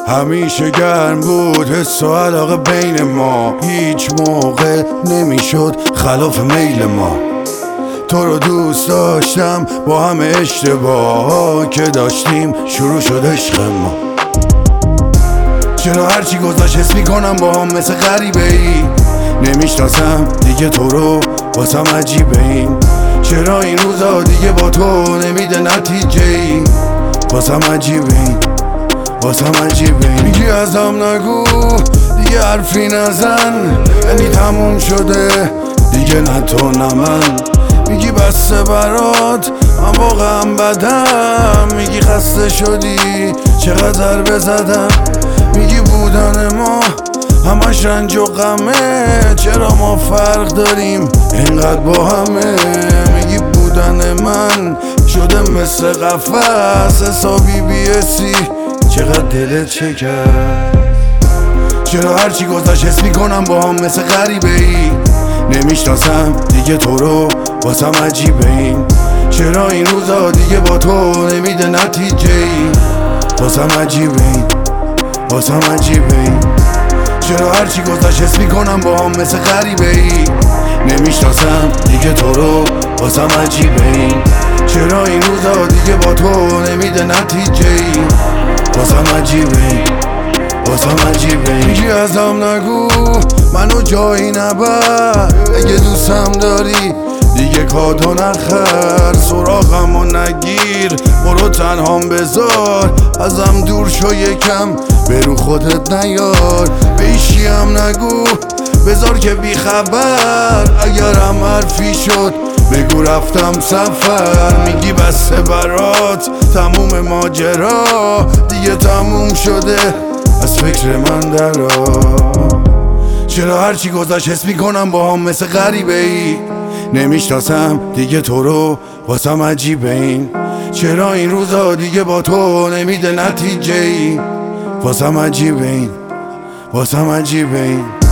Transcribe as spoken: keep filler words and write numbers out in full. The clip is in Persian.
همیشه گرم بود حس و علاقه بین ما، هیچ موقع نمیشد خلاف میل ما. تو رو دوست داشتم با همه اشتباه که داشتیم شروع شد عشق ما. چرا هرچی گذشت حس میکنم با هم مثل غریبه ای، نمیشناسم دیگه تو رو واسم عجیبه این. چرا این روزا دیگه با تو نمیده نتیجه ای، واسم عجیبه این، واسم عجیبه این. میگی ازم نگو دیگه حرفی نزن، یعنی تموم شده دیگه نه تو نه من. میگی بسته برات من واقعا بدم، میگی خسته شدی چقدر بزدم. میگی بودن ما همش رنج و غمه، چرا ما فرق داریم اینقدر با همه. میگی بودن من شده مثل قفس، حسابی بیسی چقدر دلت شکست. چرا هرچی گذشت حس میکنم با هم مثل غریبه ای، نمیشناسم دیگه تو رو واسم عجیبه این. چرا این روزا دیگه با تو نمیده نتیجه ای، واسم عجیبه این، واسم عجیبه این. چرا هرچی گذشت حس میکنم با هم مثل غریبه ای، نمیشناسم دیگه تو رو واسم عجیبه این. چرا این روزا دیگه با تو نمیده نتیجه ای، واسم عجیبه این، واسم عجیبه این. میگی ازم نگو منو جایی نبر، اگه دوستم داری دیگه کادو نخر. سراغمو نگیر برو تنهام بذار، ازم دور شو یکم برو خودت نیار. به ایشی هم نگو بذار که بی خبر، اگرم حرفی شد بگو رفتم سفر. میگی بسته برات تموم ماجرا، دیگه تموم شده از فکر من درا. چرا هرچی گذشت حس میکنم با هم مثل غریبه ای، نمیشناسم دیگه تو رو واسم عجیبه این. چرا این روزا دیگه با تو نمیده نتیجه ای، واسم عجیبه این، واسم عجیبه این.